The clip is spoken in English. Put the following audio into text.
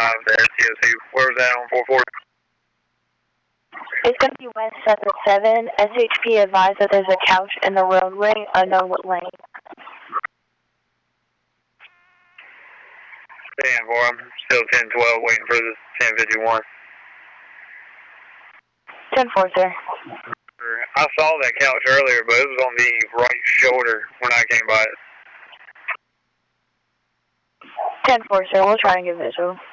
there, TOC. Where was that on 440? It's going to be West 77. SHP advised that there's a couch in the roadway, unknown what lane. Stand for him. Still 1012, waiting for the 1051. 10-4, sir. I saw that couch earlier, but it was on the right shoulder when I came by it. 10-4, sir. We'll try and get visual.